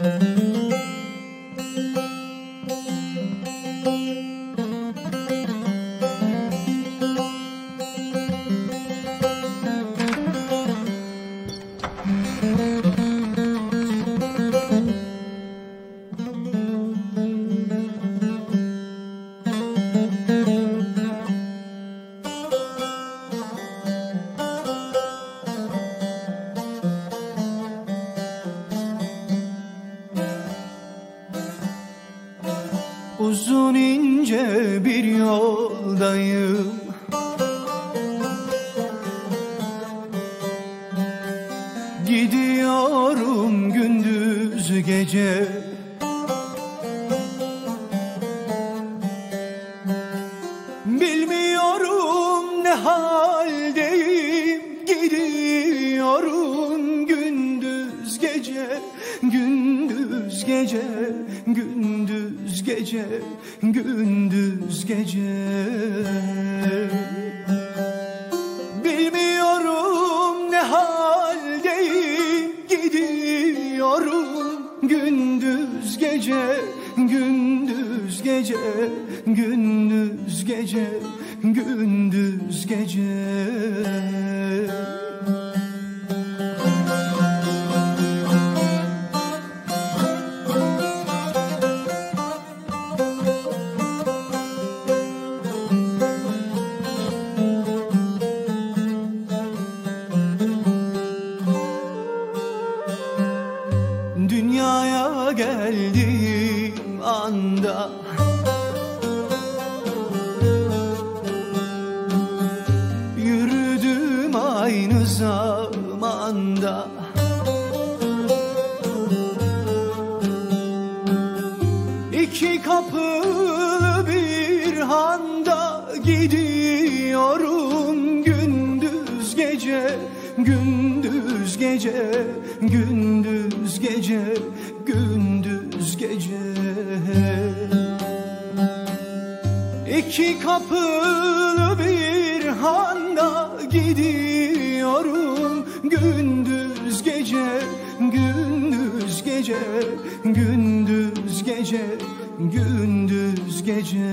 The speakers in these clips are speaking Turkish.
Uzun ince bir yoldayım, gidiyorum gündüz gece. Bilmiyorum ne haldeyim, gidiyorum gündüz gece. Gündüz gece, gündüz gece, gündüz gece. Bilmiyorum ne haldeyim, gidiyorum gündüz gece. Gündüz gece, gündüz gece, gündüz gece. Dünyaya geldiğim anda yürüdüm aynı zamanda. İki kapılı bir handa gidiyorum gündüz gece. Gündüz gece, gündüz gece, gündüz gece. İki kapılı bir handa gidiyorum gündüz gece. Gündüz gece, gündüz gece, gündüz gece.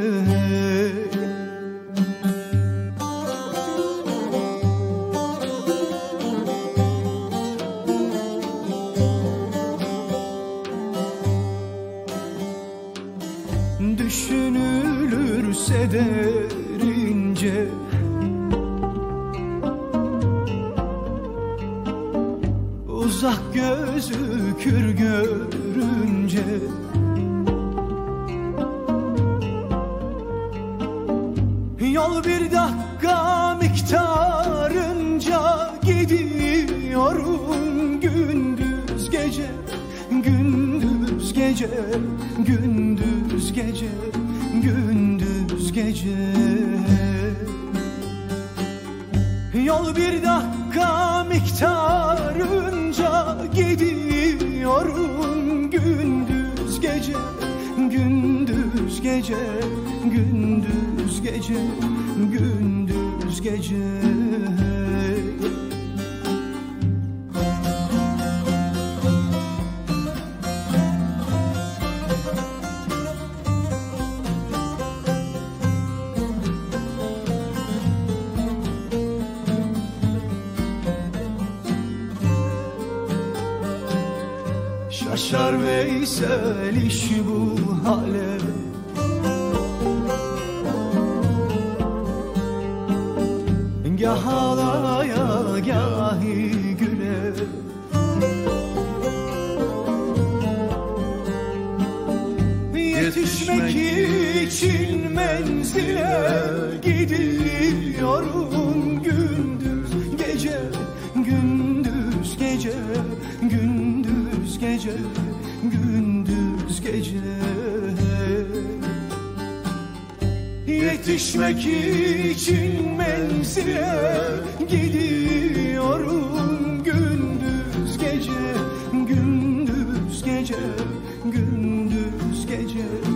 Düşünülürse derince uzak gözükür görünce. Yol bir dakika miktarınca gidiyorum gündüz gece. Gündüz gece, gündüz gece, gündüz gece. Yol bir dakika miktarınca gidiyorum gündüz gece. Gündüz gece, gündüz gece, gündüz gece. Şaşar Veysel iş bu hale. Gah ağlaya gahi güle. Yetişmek için menzile gidiyorum gündüz gece. Gündüz gece, gündüz gece, gündüz gece. Yetişmek için menzile gidiyorum gündüz gece. Gündüz gece, gündüz gece.